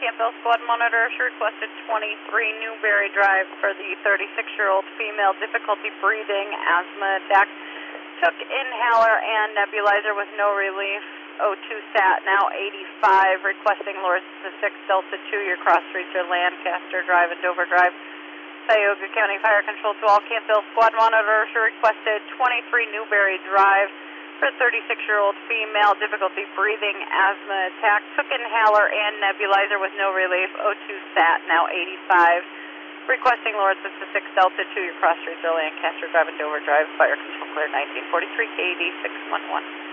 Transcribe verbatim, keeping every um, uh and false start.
Campbell Squad Monitor. She requested twenty-three Newberry Drive for the thirty-six-year-old female, difficulty breathing, asthma attack. Took inhaler and nebulizer with no relief. O two sat, now eighty-five, requesting Lord six Delta two, your cross streets are Lancaster Drive and Dover Drive. Tioga County Fire Control to all Campbell Squad Monitor. She requested twenty-three Newberry Drive for thirty-six-year-old female, difficulty breathing, asthma attack. Took inhaler and nebulizer with no relief. O two sat, now eighty-five, requesting Lord six Delta two, your cross streets are Lancaster Drive and Dover Drive. Fire Control clear nineteen forty-three, K D six one one.